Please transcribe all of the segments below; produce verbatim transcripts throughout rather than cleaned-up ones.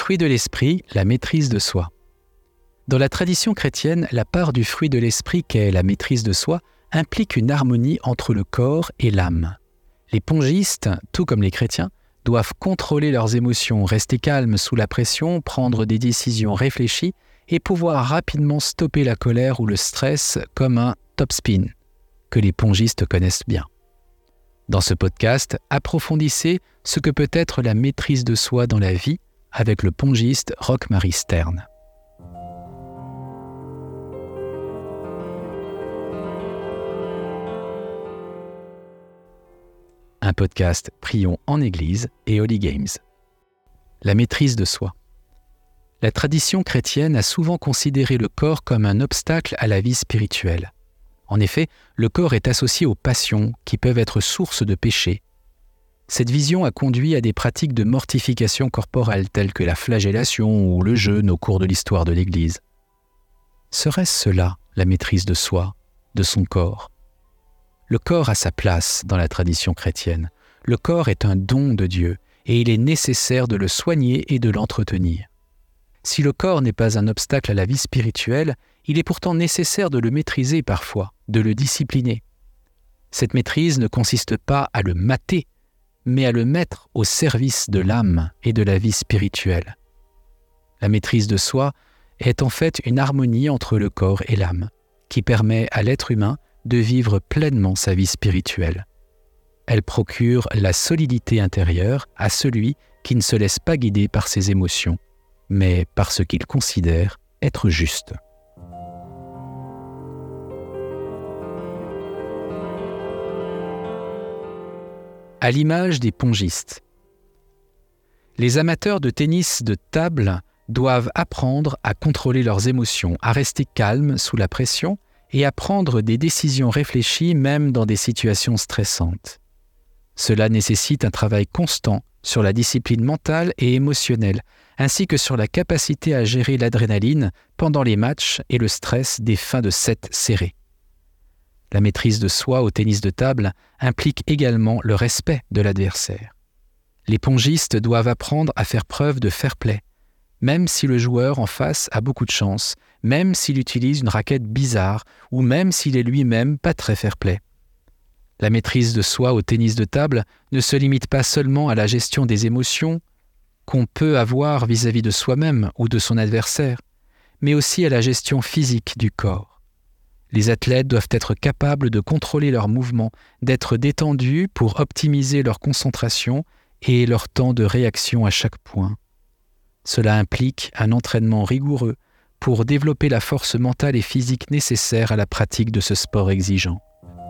Fruit de l'esprit, la maîtrise de soi. Dans la tradition chrétienne, la part du fruit de l'esprit qu'est la maîtrise de soi implique une harmonie entre le corps et l'âme. Les pongistes, tout comme les chrétiens, doivent contrôler leurs émotions, rester calmes sous la pression, prendre des décisions réfléchies et pouvoir rapidement stopper la colère ou le stress comme un topspin, que les pongistes connaissent bien. Dans ce podcast, approfondissez ce que peut être la maîtrise de soi dans la vie avec le pongiste Roque-Marie Stern. Un podcast Prions en Église et Holy Games. La maîtrise de soi. La tradition chrétienne a souvent considéré le corps comme un obstacle à la vie spirituelle. En effet, le corps est associé aux passions qui peuvent être source de péché. Cette vision a conduit à des pratiques de mortification corporelle telles que la flagellation ou le jeûne au cours de l'histoire de l'Église. Serait-ce cela la maîtrise de soi, de son corps ? Le corps a sa place dans la tradition chrétienne. Le corps est un don de Dieu et il est nécessaire de le soigner et de l'entretenir. Si le corps n'est pas un obstacle à la vie spirituelle, il est pourtant nécessaire de le maîtriser parfois, de le discipliner. Cette maîtrise ne consiste pas à le mater, mais à le mettre au service de l'âme et de la vie spirituelle. La maîtrise de soi est en fait une harmonie entre le corps et l'âme, qui permet à l'être humain de vivre pleinement sa vie spirituelle. Elle procure la solidité intérieure à celui qui ne se laisse pas guider par ses émotions, mais par ce qu'il considère être juste. À l'image des pongistes. Les amateurs de tennis de table doivent apprendre à contrôler leurs émotions, à rester calmes sous la pression et à prendre des décisions réfléchies même dans des situations stressantes. Cela nécessite un travail constant sur la discipline mentale et émotionnelle, ainsi que sur la capacité à gérer l'adrénaline pendant les matchs et le stress des fins de sets serrés. La maîtrise de soi au tennis de table implique également le respect de l'adversaire. Les pongistes doivent apprendre à faire preuve de fair-play, même si le joueur en face a beaucoup de chance, même s'il utilise une raquette bizarre ou même s'il est lui-même pas très fair-play. La maîtrise de soi au tennis de table ne se limite pas seulement à la gestion des émotions qu'on peut avoir vis-à-vis de soi-même ou de son adversaire, mais aussi à la gestion physique du corps. Les athlètes doivent être capables de contrôler leurs mouvements, d'être détendus pour optimiser leur concentration et leur temps de réaction à chaque point. Cela implique un entraînement rigoureux pour développer la force mentale et physique nécessaire à la pratique de ce sport exigeant.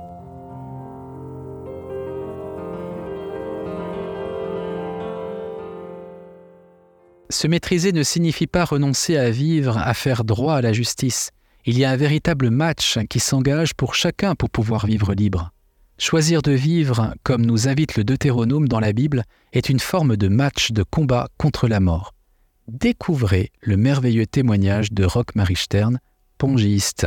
Se maîtriser ne signifie pas renoncer à vivre, à faire droit à la justice. Il y a un véritable match qui s'engage pour chacun pour pouvoir vivre libre. Choisir de vivre, comme nous invite le Deutéronome dans la Bible, est une forme de match de combat contre la mort. Découvrez le merveilleux témoignage de Roque-Marie Stern, pongiste.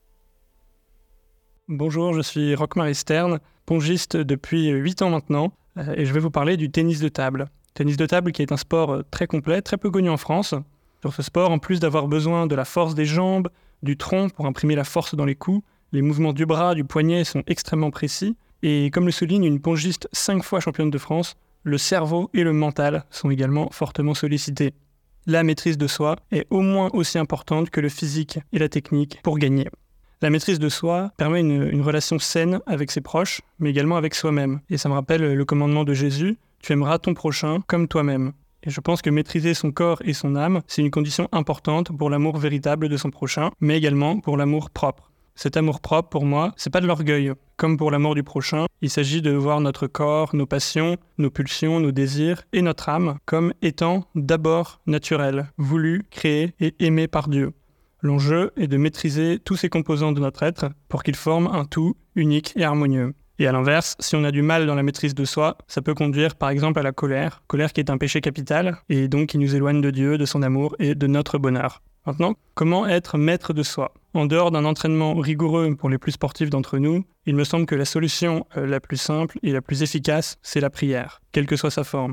Bonjour, je suis Roque-Marie Stern, pongiste depuis huit ans maintenant, et je vais vous parler du tennis de table. Tennis de table qui est un sport très complet, très peu connu en France. Sur ce sport, en plus d'avoir besoin de la force des jambes, du tronc pour imprimer la force dans les coups, les mouvements du bras, du poignet sont extrêmement précis. Et comme le souligne une pongiste cinq fois championne de France, le cerveau et le mental sont également fortement sollicités. La maîtrise de soi est au moins aussi importante que le physique et la technique pour gagner. La maîtrise de soi permet une, une relation saine avec ses proches, mais également avec soi-même. Et ça me rappelle le commandement de Jésus, « Tu aimeras ton prochain comme toi-même ». Et je pense que maîtriser son corps et son âme, c'est une condition importante pour l'amour véritable de son prochain, mais également pour l'amour propre. Cet amour propre, pour moi, c'est pas de l'orgueil. Comme pour l'amour du prochain, il s'agit de voir notre corps, nos passions, nos pulsions, nos désirs et notre âme comme étant d'abord naturels, voulus, créés et aimés par Dieu. L'enjeu est de maîtriser tous ces composants de notre être pour qu'ils forment un tout unique et harmonieux. Et à l'inverse, si on a du mal dans la maîtrise de soi, ça peut conduire par exemple à la colère, colère qui est un péché capital et donc qui nous éloigne de Dieu, de son amour et de notre bonheur. Maintenant, comment être maître de soi ? En dehors d'un entraînement rigoureux pour les plus sportifs d'entre nous, il me semble que la solution euh, la plus simple et la plus efficace, c'est la prière, quelle que soit sa forme.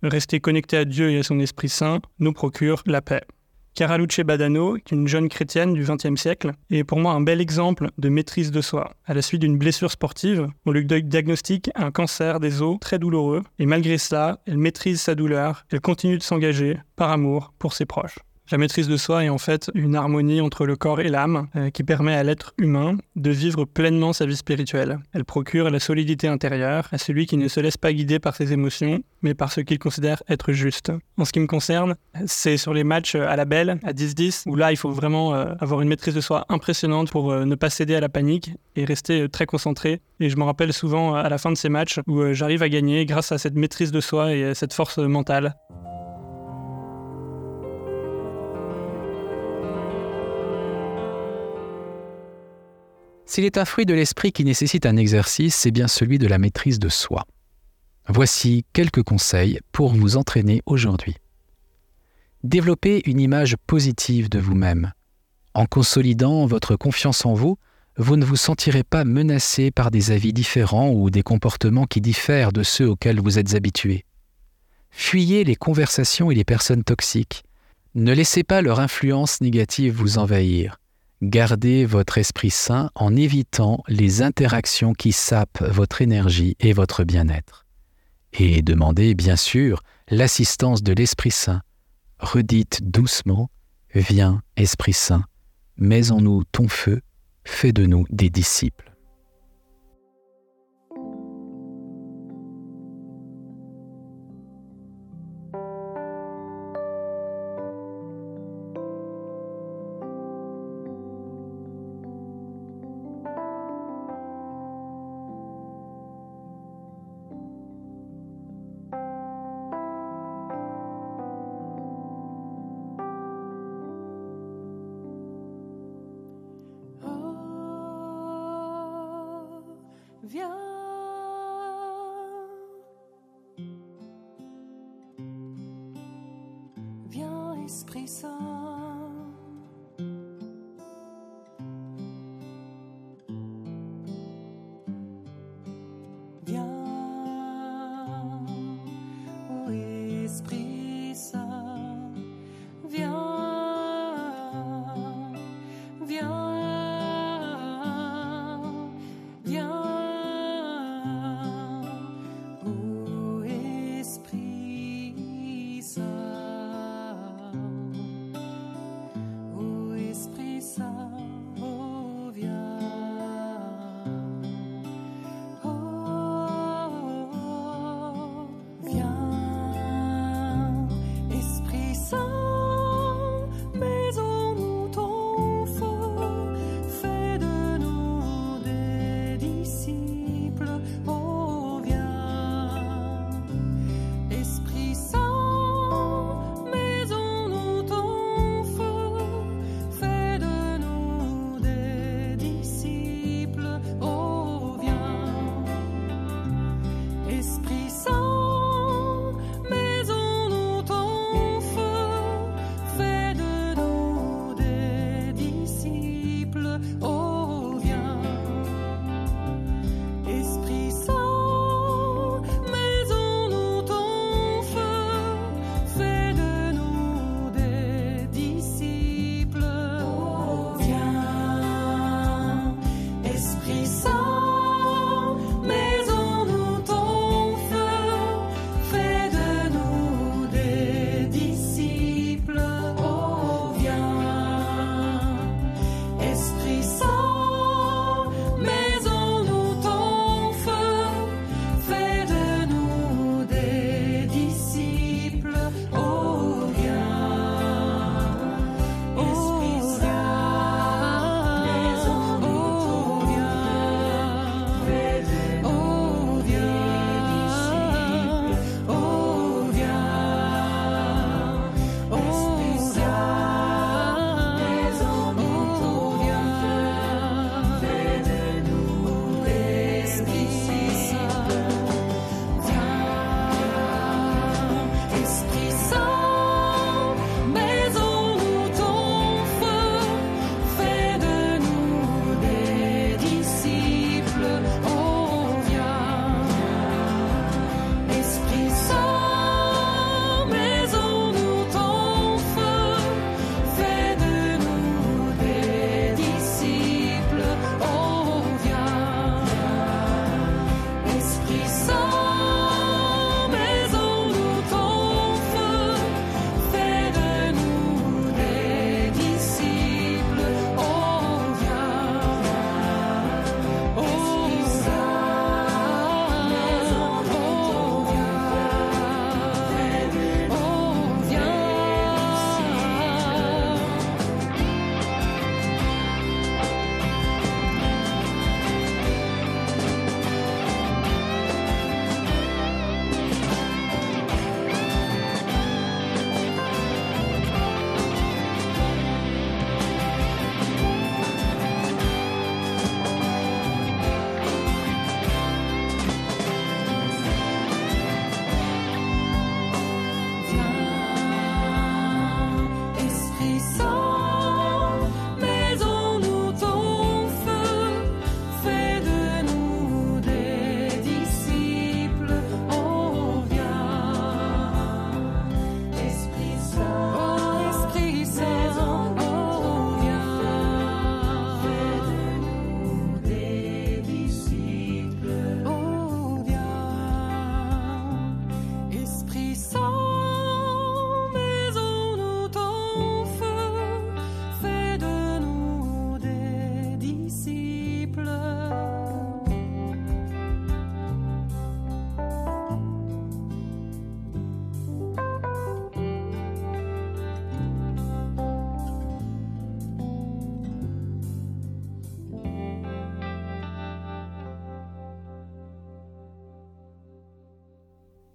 rester connecté à Dieu et à son Esprit Saint nous procure la paix. Cara Luce Badano, qui est une jeune chrétienne du vingtième siècle, est pour moi un bel exemple de maîtrise de soi. À la suite d'une blessure sportive, on lui diagnostique un cancer des os très douloureux, et malgré cela, elle maîtrise sa douleur, elle continue de s'engager par amour pour ses proches. La maîtrise de soi est en fait une harmonie entre le corps et l'âme euh, qui permet à l'être humain de vivre pleinement sa vie spirituelle. Elle procure la solidité intérieure à celui qui ne se laisse pas guider par ses émotions, mais par ce qu'il considère être juste. En ce qui me concerne, c'est sur les matchs à la belle, à dix dix, où là il faut vraiment euh, avoir une maîtrise de soi impressionnante pour euh, ne pas céder à la panique et rester euh, très concentré. Et je me rappelle souvent euh, à la fin de ces matchs où euh, j'arrive à gagner grâce à cette maîtrise de soi et à cette force euh, mentale. S'il est un fruit de l'esprit qui nécessite un exercice, c'est bien celui de la maîtrise de soi. Voici quelques conseils pour vous entraîner aujourd'hui. Développez une image positive de vous-même. En consolidant votre confiance en vous, vous ne vous sentirez pas menacé par des avis différents ou des comportements qui diffèrent de ceux auxquels vous êtes habitués. Fuyez les conversations et les personnes toxiques. Ne laissez pas leur influence négative vous envahir. Gardez votre esprit sain en évitant les interactions qui sapent votre énergie et votre bien-être. Et demandez bien sûr l'assistance de l'Esprit Saint. Redites doucement « Viens, Esprit Saint, mets en nous ton feu, fais de nous des disciples. » Viens, viens, Esprit Saint, viens, ô Esprit Saint, viens, viens, viens.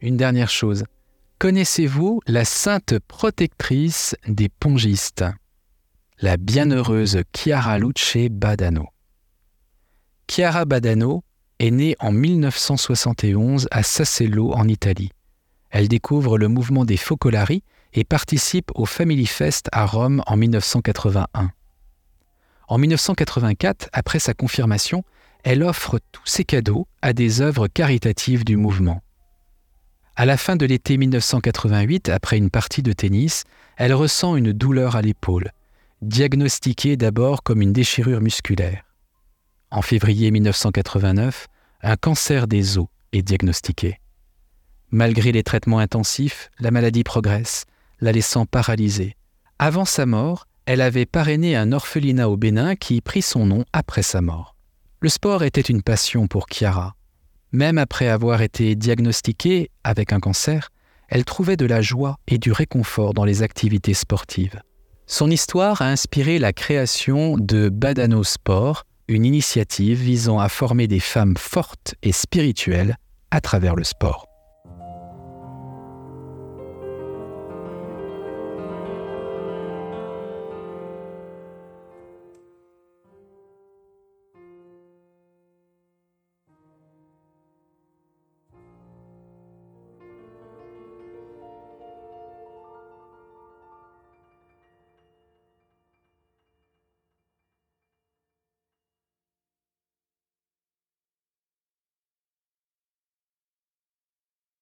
Une dernière chose. Connaissez-vous la sainte protectrice des pongistes, la bienheureuse Chiara Luce Badano? Chiara Badano est née en mille neuf cent soixante et onze à Sassello en Italie. Elle découvre le mouvement des Focolari et participe au Family Fest à Rome en mille neuf cent quatre-vingt-un. En mille neuf cent quatre-vingt-quatre, après sa confirmation, elle offre tous ses cadeaux à des œuvres caritatives du mouvement. À la fin de l'été mille neuf cent quatre-vingt-huit, après une partie de tennis, elle ressent une douleur à l'épaule, diagnostiquée d'abord comme une déchirure musculaire. En février mille neuf cent quatre-vingt-neuf, un cancer des os est diagnostiqué. Malgré les traitements intensifs, la maladie progresse, la laissant paralysée. Avant sa mort, elle avait parrainé un orphelinat au Bénin qui prit son nom après sa mort. Le sport était une passion pour Chiara. Même après avoir été diagnostiquée avec un cancer, elle trouvait de la joie et du réconfort dans les activités sportives. Son histoire a inspiré la création de Badano Sport, une initiative visant à former des femmes fortes et spirituelles à travers le sport.